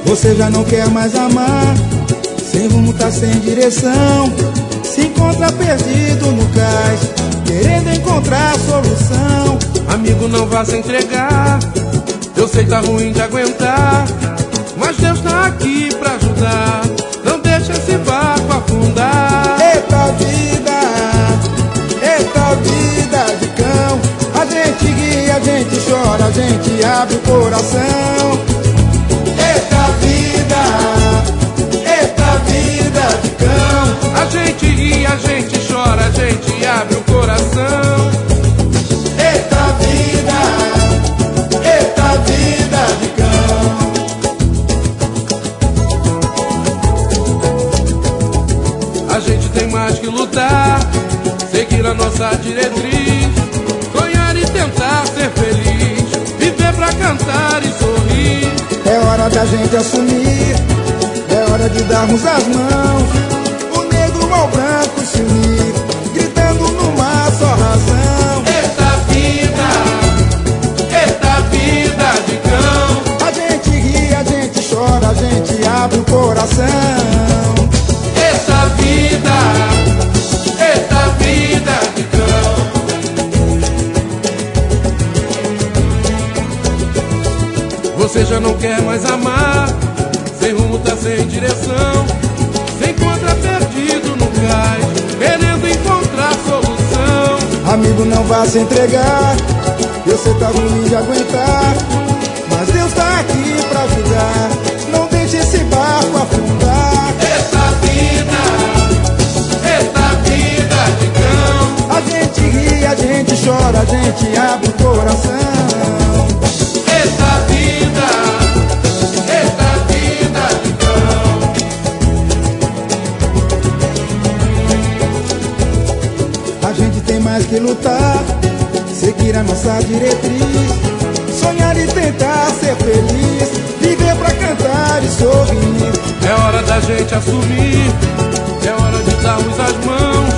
Você já não quer mais amar, sem rumo tá sem direção, se encontra perdido no cais, querendo encontrar solução. Amigo, não vá se entregar, eu sei tá ruim de aguentar, mas Deus tá aqui pra ajudar, não deixa esse barco afundar. Eita vida de cão, a gente ri, a gente chora, a gente abre o coração. Eita vida de cão, A gente ri, a gente chora, a gente abre o coração. eita vida de cão. A gente tem mais que lutar, seguir a nossa diretriz, sonhar e tentar ser feliz, viver pra cantar e sorrir. É hora da gente assumir, é hora de darmos as mãos, o negro ao branco se unir, gritando numa só razão. Eita vida de cão. A gente ri, a gente chora, a gente abre o coração. Essa vida de cão. Você já não quer mais amar, sem rumo tá sem direção, se encontra perdido no cais, querendo encontrar solução. Amigo, não vá se entregar, eu sei tá ruim de aguentar, mas Deus tá aqui pra ajudar, não deixe esse barco afundar. Essa vida de cão. A gente ri, a gente chora, a gente abre o coração. Essa vida de cão. A gente tem mais que lutar, seguir a nossa diretriz, sonhar e tentar ser feliz, viver pra cantar e sorrir. É hora da gente assumir, é hora de darmos as mãos,